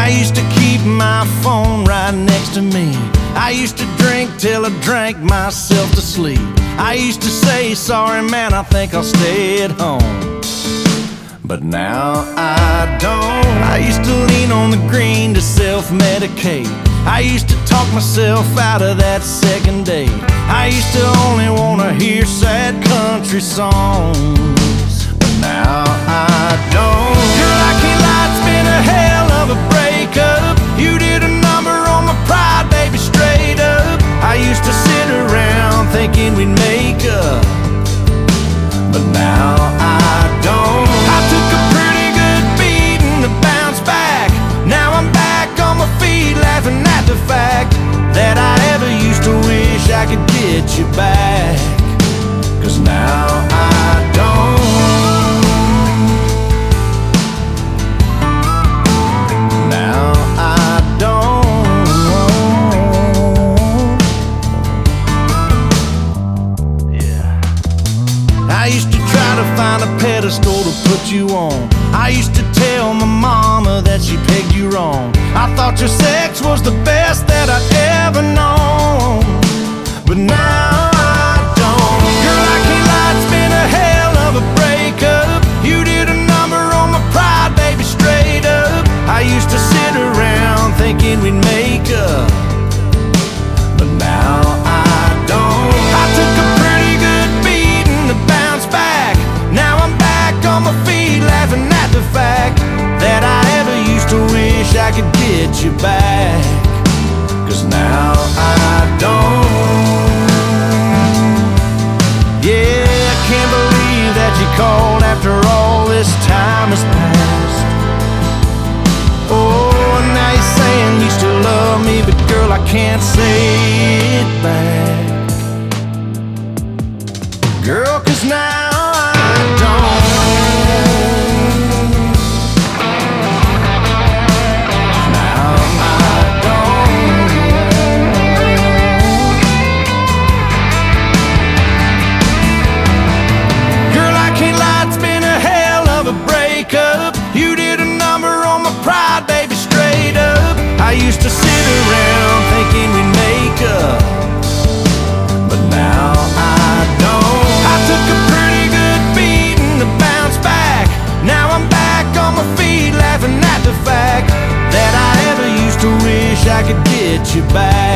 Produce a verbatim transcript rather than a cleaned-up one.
I used to keep my phone right next to me. I used to drink till I drank myself to sleep. I used to say, sorry man, I think I'll stay at home. But now I don't. I used to lean on the green to self-medicate. I used to talk myself out of that second date. I used to only wanna hear sad country songs. But now I don't. Girl, I can't lie, it's been a hell of a breakup. You did a number on my pride, baby, straight up. I used to sit around thinking we'd make up, but now I don't. I took a pretty good beating to bounce back. Now I'm back on my feet, laughing at the fact that I ever used to wish I could get you back. Cause now I don't. Now I don't. Yeah. I used to try to find a pedestal to put you on. I used to tell my mama that she pegged you wrong. I thought your sex was the best that I'd ever known, but now I don't. Girl, I can't lie, it's been a hell of a breakup. You did a number on my pride, baby, straight up. I used to sit around thinking we'd make up, but now I don't. I took a pretty good beating to bounce back. Now I'm back on my feet, laughing at the fact that I ever used to wish I could get you back. Cause now I don't. Yeah, I can't believe that you called after all this time has passed. Oh, and now you're saying you still love me, but girl, I can't say it back. Girl, cause now I don't. You did a number on my pride, baby, straight up. I used to sit around thinking we'd make up, but now I don't. I took a pretty good beating to bounce back. Now I'm back on my feet, laughing at the fact that I ever used to wish I could get you back.